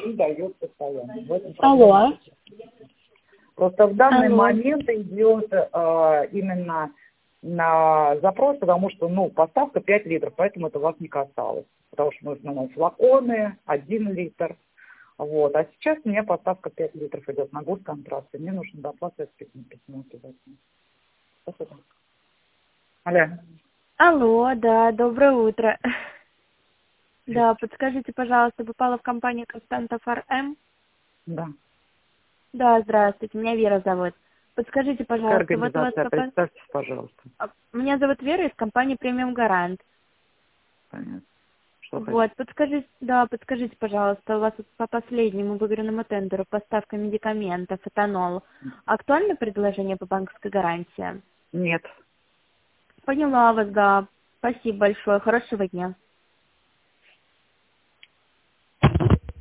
и дает постоянно. В этом Алло. просто в данный Алло. момент идет именно на запрос, потому что, поставка 5 литров, поэтому это вас не касалось. Потому что мы в основном флаконы, 1 литр. Вот. А сейчас у меня поставка 5 литров идет на госконтракт, и мне нужно доплачивать письмо обязательно. Спасибо. Алло. Алло, да, доброе утро. Да, подскажите, пожалуйста, попала в компанию Константов РМ? Да. Да, здравствуйте, меня Вера зовут. Подскажите, Какая пожалуйста, вот у вас организация? Представьтесь, пожалуйста. Меня зовут Вера из компании Премиум Гарант. Понятно. Что Вот, хотите? подскажите, пожалуйста, у вас по последнему выигранному тендеру поставка медикаментов, этанол, актуально предложение по банковской гарантии? Нет. Поняла вас, да. Спасибо большое, хорошего дня.